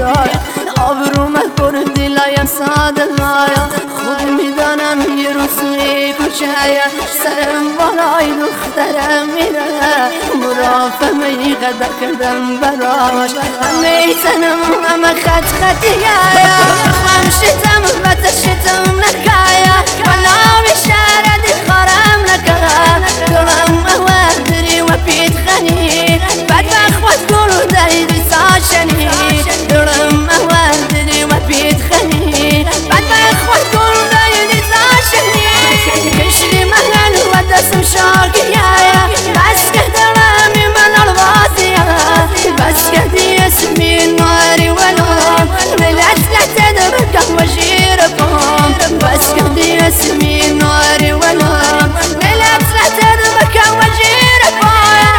برایا آبرومه کردی لایم صادقایا خود میدانم یه روزی کچه سرم بالای دخترم میره مرافمه قدر کردم براش همه تنم همه خطیه خمشتم و تشتم نکایا وناوی شردی خارم نکا دلم اوادری و پیت خنی بدبخ و تقولو دایدی ساشنی دلم اوادری و پیت خنی بدبخ و تقولو دایدی ساشنی کشلی مهل و دستم شاکیایا بس که دلمی من الوازیا بس که دی اسمی ناری ولوم لیلت لتدرکم و جیرکم بس که دی اسمی ناری ولوم لیلت لتدرکم و جیرکم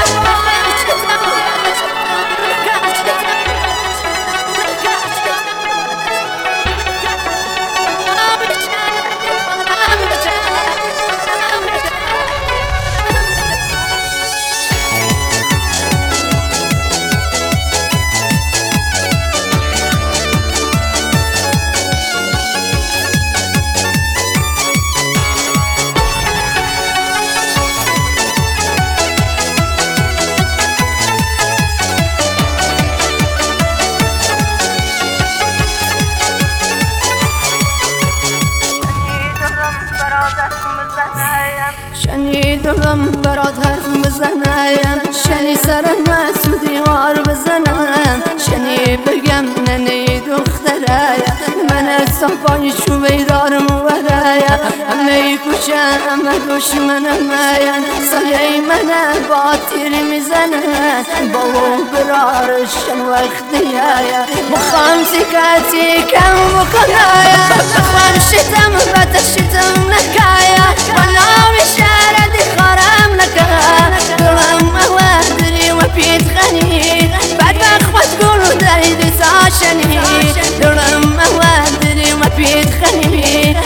شنی دلم برات حرف بزنم شنی سرم تو دیوار بزنم شنی بگم ننی دختره من از پای چو بیدارم ورایا همه کوچه همه دشمنم سایه من با تیر میزنن بابا برارشن وقتیه بخوام سکتی کم بکنایا بخوام شتم و تشتم نکایا وناوی شردی خارم نکا دلم اوادری و پیت خنی بدبخ و تقولو دایدی ساشنی دلم اوادری و پیت خنی